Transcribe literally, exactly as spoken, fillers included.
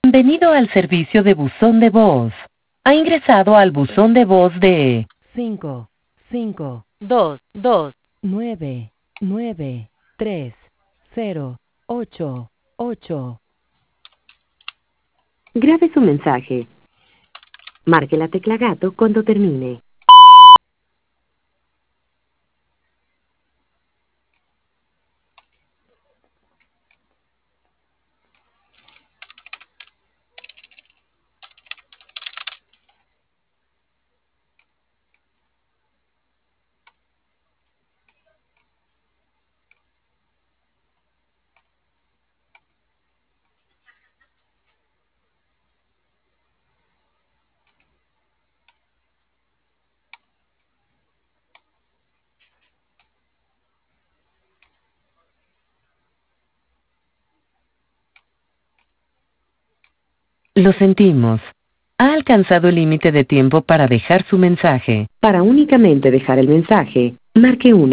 Bienvenido al servicio de buzón de voz. Ha ingresado al buzón de voz de cinco, cinco, dos, dos, nueve, nueve, tres, cero, ocho, ocho. Grabe su mensaje. Marque la tecla gato cuando termine. Lo sentimos. Ha alcanzado el límite de tiempo para dejar su mensaje. Para únicamente dejar el mensaje, marque uno.